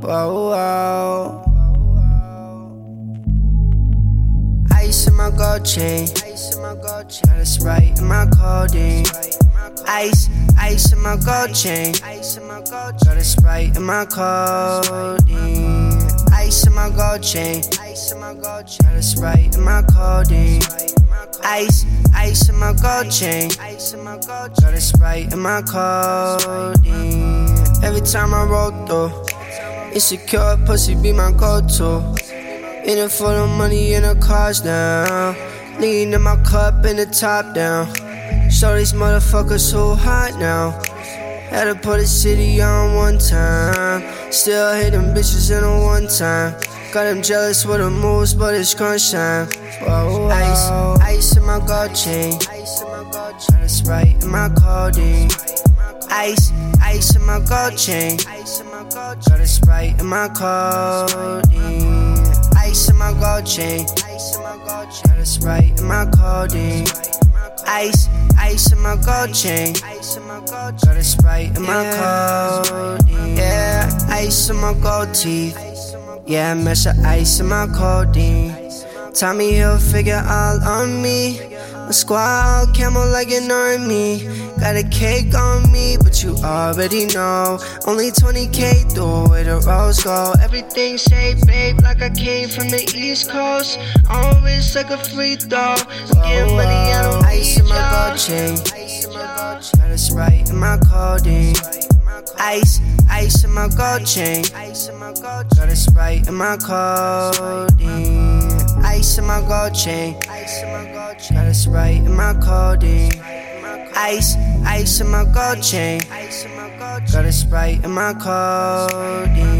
Whoa, whoa. Ice in my gold chain, got a Sprite in my codeine. Ice in my gold chain, got a Sprite in my codeine. Ice in my gold chain, got a Sprite in my codeine. Ice in my gold chain, got a Sprite in my codeine. Every time I roll through, insecure pussy be my go-to. In it for the money and the cars now. Lean in my cup and the top down. Show these motherfuckers so hot now. Had to put the city on one time. Still hate them bitches in a one time. Got them jealous with the moves, but it's crunch time. Whoa, whoa. Ice in my gold chain, got a Sprite in my codeine. Ice in my gold chain, got a Sprite in my codeine. Ice in my gold chain, got a Sprite in my codeine. Ice in my gold chain, got a Sprite in my codeine. Yeah, ice in my gold teeth. Yeah, I measure ice in my codeine. Tommy Hilfiger all on me. My squad all camel like an army. Got a cake on me, but you already know. Only 20K through where the rose go. Everything shaped, babe, like I came from the East Coast. Always like a free throw. Getting money, I don't ice in my gold chain, got a Sprite in my codeine. Ice in my gold chain, got a Sprite in my codeine. Ice in my gold chain, got a Sprite in my codeine. Ice in my gold chain, got a Sprite in my codeine.